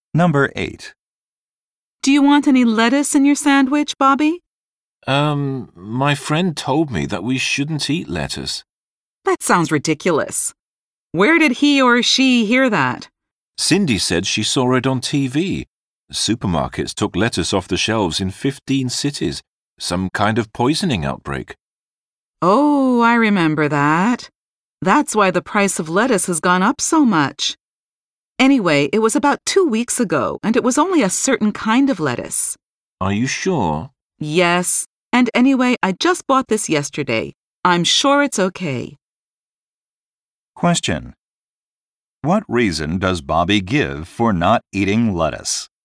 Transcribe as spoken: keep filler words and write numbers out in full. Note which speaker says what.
Speaker 1: Number eight.
Speaker 2: Do you want any lettuce in your sandwich, Bobby?
Speaker 3: Um, my friend told me that we shouldn't eat lettuce.
Speaker 2: That sounds ridiculous. Where did he or she hear that?
Speaker 3: Cindy said she saw it on T V. Supermarkets took lettuce off the shelves in fifteen cities. Some kind of poisoning outbreak.
Speaker 2: Oh, I remember that. That's why the price of lettuce has gone up so much. Anyway, it was about two weeks ago, and it was only a certain kind of lettuce.
Speaker 3: Are you sure?
Speaker 2: Yes, and anyway, I just bought this yesterday. I'm sure it's okay.
Speaker 1: Question. What reason does Bobby give for not eating lettuce?